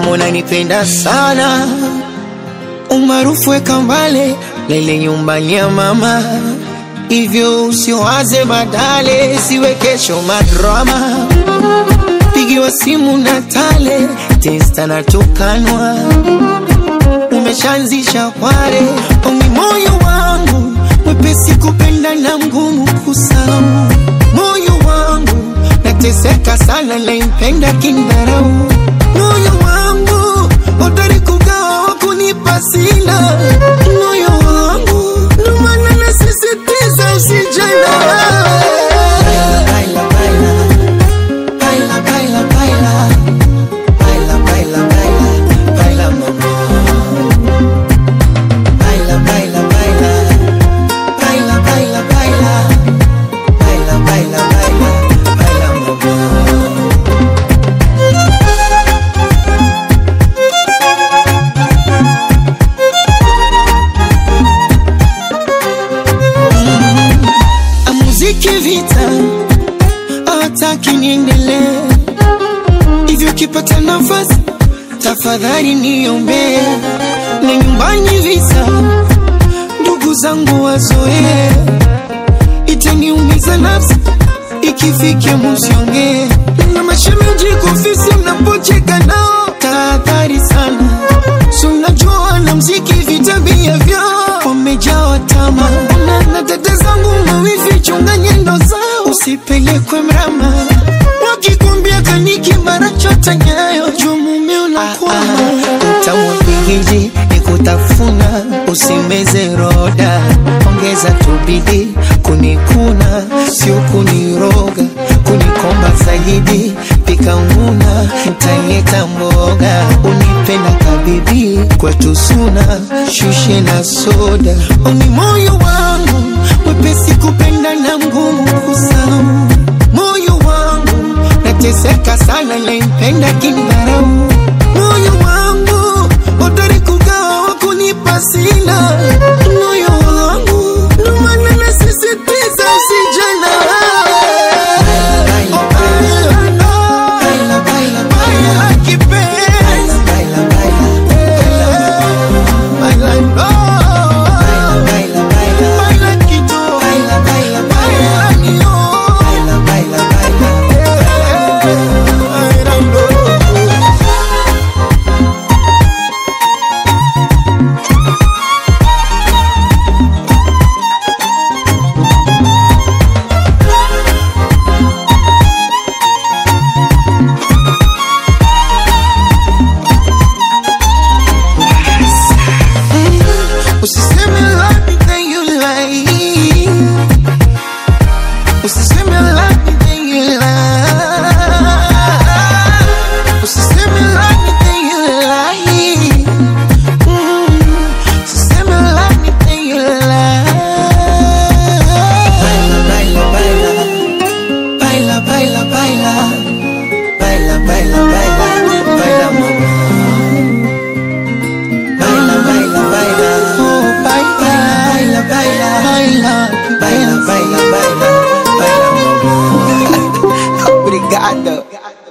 kama unanipenda sana, umaarufu weka mbale, lele nyumbani ya mama. Hivyo usiwaze badale, siwe kesho madrama. Pigiwa simu na tale, testa na tukanwa. Umeshaanzisha kware, ongi moyo wangu mwepesi kupenda na mgumu kusahau. Moyo wangu nateseka sana na impenda kindharau. Moyo wangu hodari kugawa kunipa sina. Moyo wangu ndo maana nasisitiza usijana. Baila, baila, baila, baila, baila, baila, baila, baila, baila mama. Baila, baila, baila, baila, baila, baila, baila, baila, baila, baila mama. Muziki vita, hataki niendelee. Hivyo kipata nafasi, tafadhali niombe. Na nyumbani visa, ndugu zangu wazoe. Itaniumiza nafsi, ikifikia msionge. Na mashemeji kufisi mnapocheka nao, tahadhari sana. So najua na mziki vitabia vyao, wamejaa tamaa. Na dada zangu mawifi chunga nyendo zao, usipelekwe mrama. Wakikumbia kaniki mara chota nyayo, juu mume unakwama. Utamwapigiji ni kutafuna, usimeze roda. Ongeza tubidi, kunikuna, sio kuniroga. Kunikomba zaidi, pika nguna, nitanyeta mboga. Unipenda kabibi, kwetu suna, shushe na soda. Oni moyo wangu, mwepesi kupenda na mgumu kusahau. Moyo wangu, nateseka sana na impenda kindharau. Moyo wangu, hodari kugawa kunipa sina. Moyo wangu, ndo maana nasisitiza usijana. Obrigado.